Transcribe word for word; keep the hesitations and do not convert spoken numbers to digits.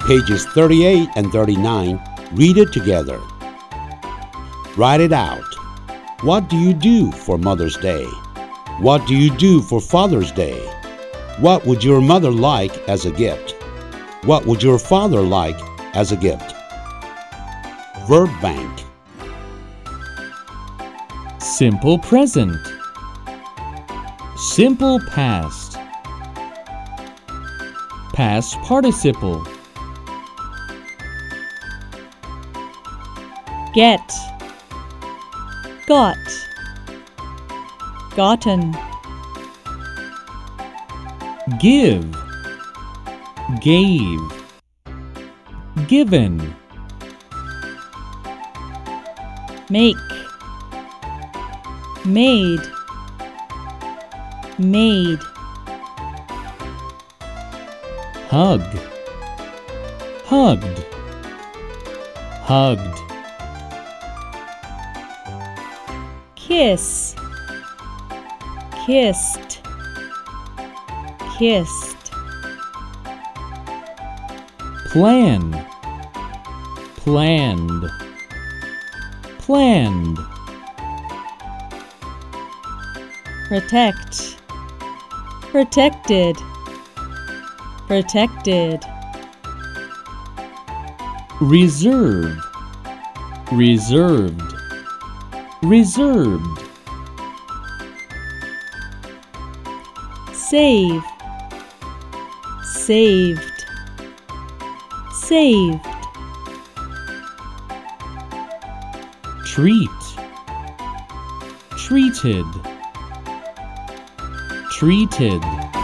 Pages thirty-eight and thirty-nine, read it together. Write it out. What do you do for Mother's Day? What do you do for Father's Day? What would your mother like as a gift? What would your father like as a gift? Verb bank. Simple present. Simple past. Past participle. Get, got, gotten. Give, gave, given. Make, made, made. Hug, hugged, hugged. Kiss, kissed, kissed. Plan, planned, planned. Protect, protected, protected. Reserve, reserved, reserved. Save, saved, saved. Treat, treated, treated.